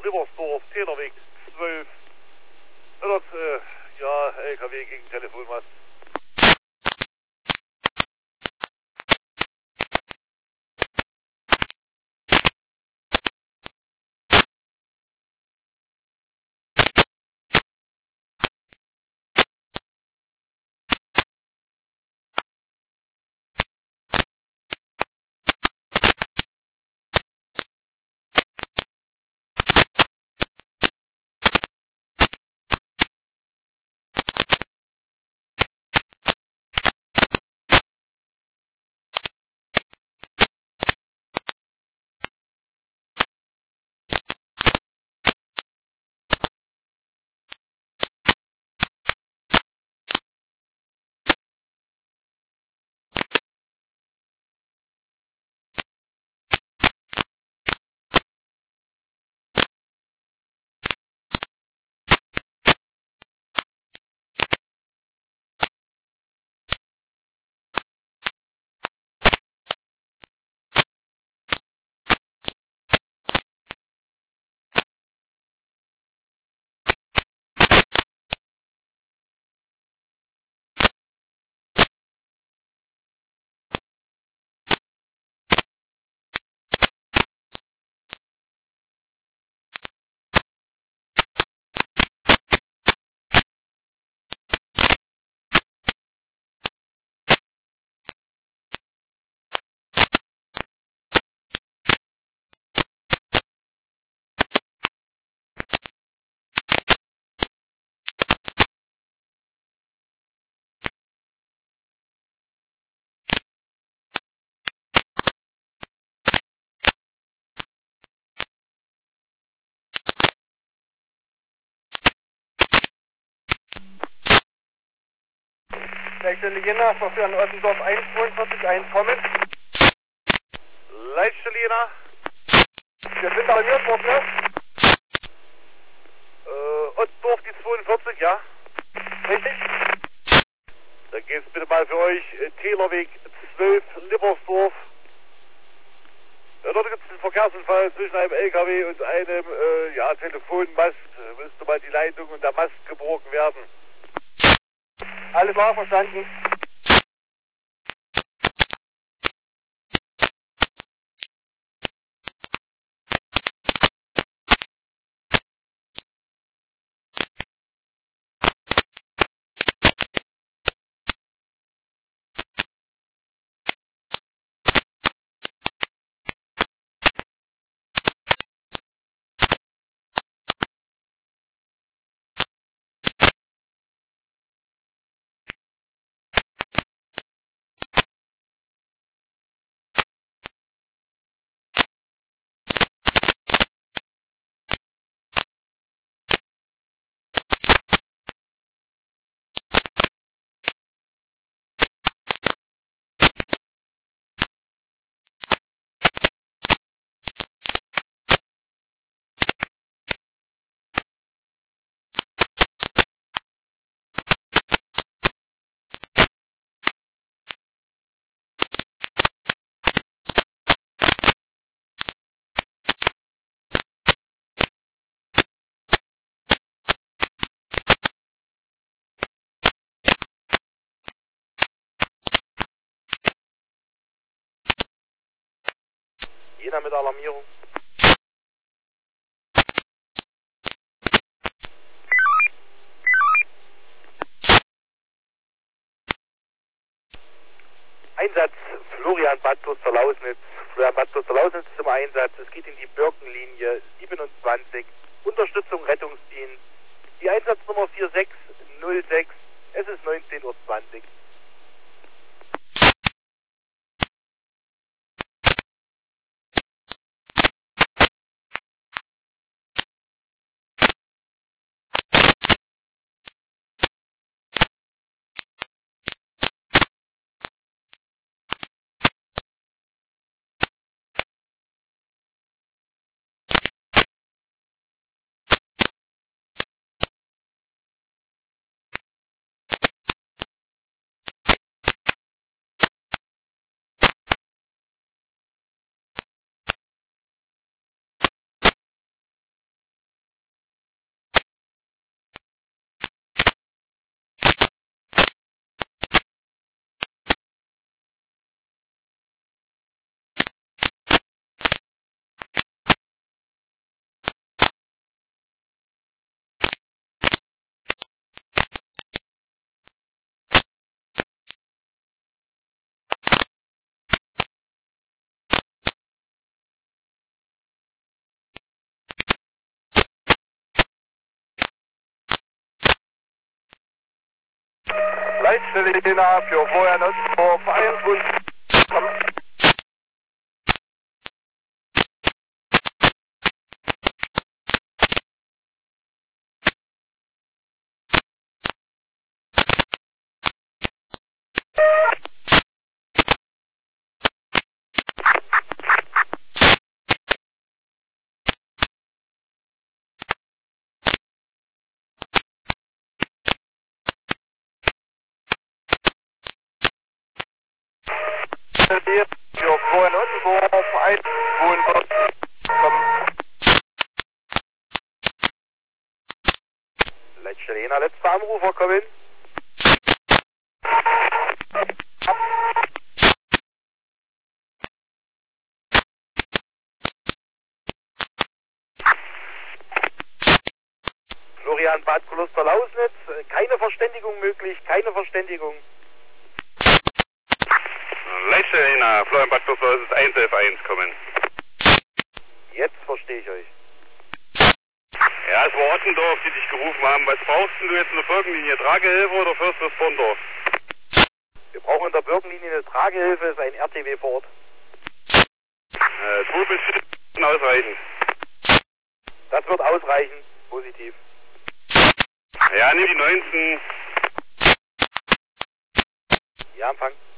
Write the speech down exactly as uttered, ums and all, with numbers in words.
Liversdorf, Tälerweg zwölf. Dort, äh, ja, L K W gegen Telefonmast. Leitstelle Jena, Verkehr an Ottendorf eins, zweiundvierzig, eins, kommen. Leitstelle Jena. Wir sind alarmiert worden, ne? Äh, Ottendorf, die zweiundvierzig, ja. Richtig? Dann geht's bitte mal für euch, äh, Tälerweg zwölf, Liversdorf. Ja, dort gibt es einen Verkehrsunfall zwischen einem L K W und einem, äh, ja, Telefonmast. Äh, müsste mal die Leitung und der Mast gebrochen werden. Alles klar, verstanden. Jena mit Alarmierung. Einsatz, Florian Bad Kloster-Lausnitz. Florian Bad Kloster-Lausnitz zum Einsatz. Es geht in die Birkenlinie siebenundzwanzig. Unterstützung Rettungsdienst. Die Einsatznummer vier sechs null sechs. Es ist neunzehn Uhr zwanzig. Selina für Florian Ottendorf eins und komm. Für Florian Ottendorf eins und komm. Selina, letzter Anrufer, komm hin. Florian, Bad Kloster-Lausnitz, keine Verständigung möglich, keine Verständigung. Leitstelle Florian Bad Kloster-Lausnitz eins elf eins kommen. Jetzt verstehe ich euch. Ja, es war Ottendorf, die dich gerufen haben. Was brauchst du jetzt in der Birkenlinie? Tragehilfe oder First Responder? Wir brauchen in der Birkenlinie eine Tragehilfe, ist ein R T W vor Ort. Äh, zwei bis vier ausreichend. Das wird ausreichen, positiv. Ja, nimm die neunzehn. Ja, Empfang.